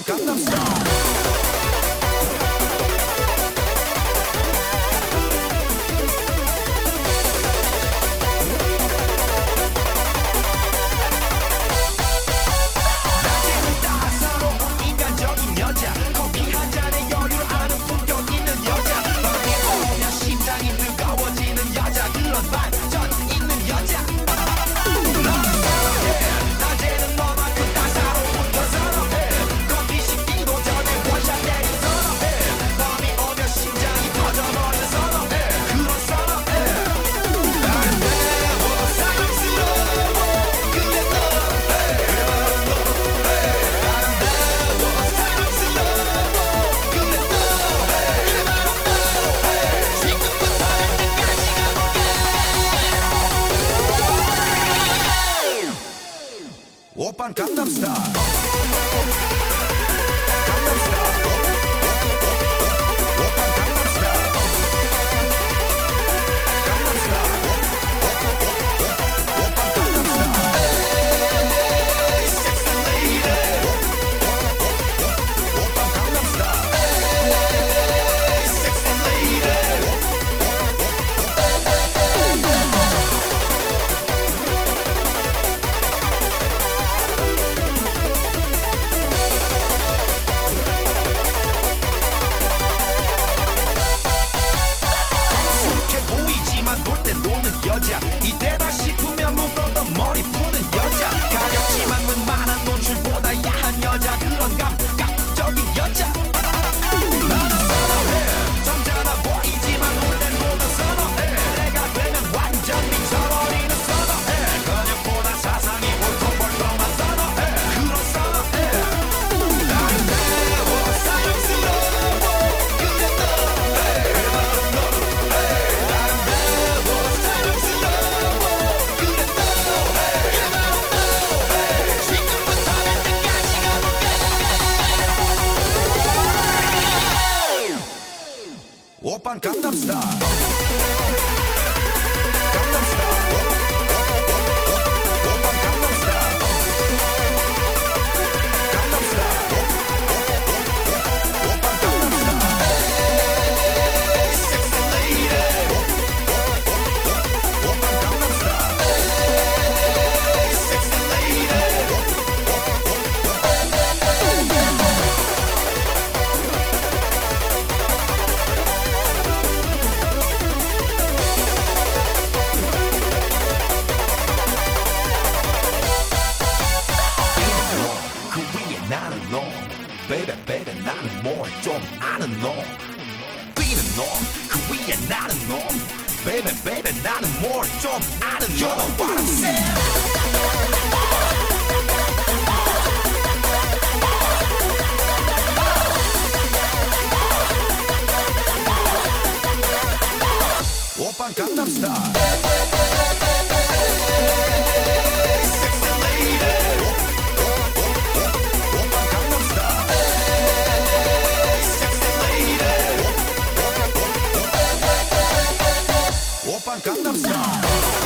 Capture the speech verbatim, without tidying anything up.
Gangnam Style. 오빤 Gangnam Style. Gangnam Style. 오빤 Gangnam Style. Gangnam Style. 오빤 Gangnam Style. Hey, sexy lady. 오빤 Gangnam Style. Hey, sexy lady. 여자 이때다 싶으면 묶었던 머리 푸는 여자 가볍지만 웬만한 노출보다 야한 여자 그런 감각적인 여자 나는 선호해 점잖아 보이지만 놀땐 모두 선호해 내가 되면 완전 미쳐버리는 선호해 근육보다 사상이 볼통볼통한 선호해 그런 선호해 나는 매워 사랑스러워 그래 너해 바로 너를 해 나는 매워 오빤 Gangnam Style. Gangnam Style. 오빤 Gangnam Style. Gangnam Style. 오빤 Gangnam Style. Hey, sexy lady. 오빤 Gangnam Style. Hey, sexy lady. 나는 너 baby baby 나는 뭘 좀 아는 너 뛰는 너 그 위에 나는 너 baby baby 나는 뭘 좀 아는 너 You know what I'm saying 오빤 Gangnam Style. 오빤 Gangnam Style.